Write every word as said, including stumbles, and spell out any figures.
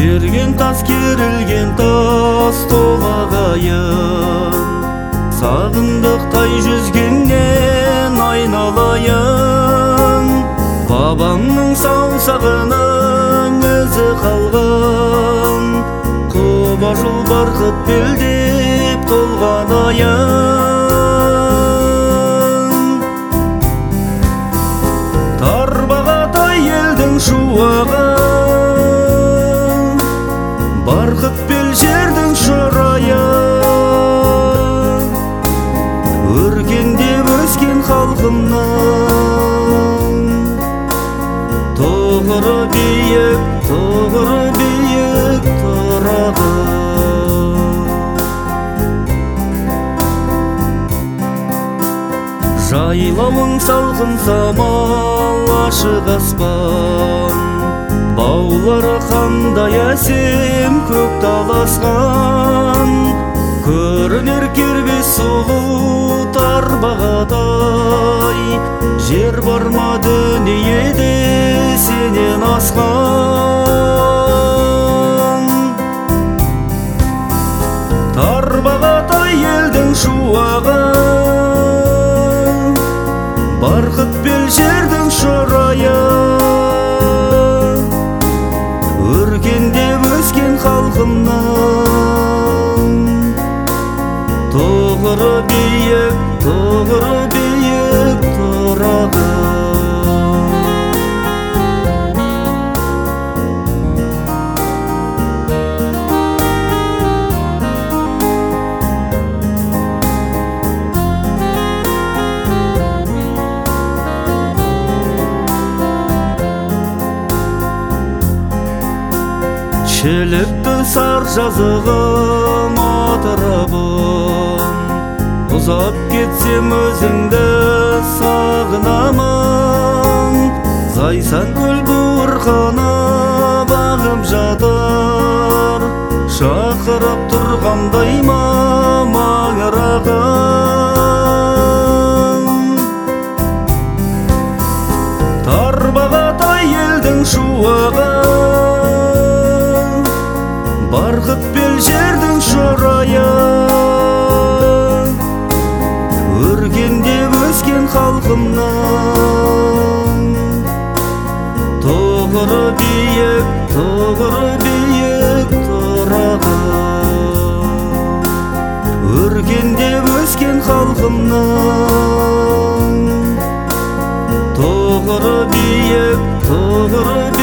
Керген тас керілген тас толағайын, сағындықтай жүзгеннен айналайын. Бабамның саусағының өзі қалған, құба жол барқыт белдеп толғанайын. Тарбағатай елдің шуағы, барқыт бел жердің шырайы, өркендеп өскен халқымның тұғыры биік, тұғыры биік тұрағы. Жайлауың салқын самал, ашық аспан, баулары қандай әсем көк таласқан. Көрінер кербес сұлу Тарбағатай, жер бар ма дүниеде сенен асқан. Тарбағатай елдің шуағы, барқыт бел жердің шырайы, өркендеп өскен халқымның тұғыры биік, тұғыры биік тұрағы. Шелікті сар жазығым атырабым, ұзап кетсем өзіңді сағынамын. Зайсан көл буырқаны бағып жатыр, шақырып тұрғандай ма маңырағым. Тарбағатай елдің шуағы, барқыт бел жердің шырайы, өркендеп өскен халқымның тұғыры биік, тұғыры биік тұрағы. Өркендеп өскен халқымның тұғыры биік, тұғыры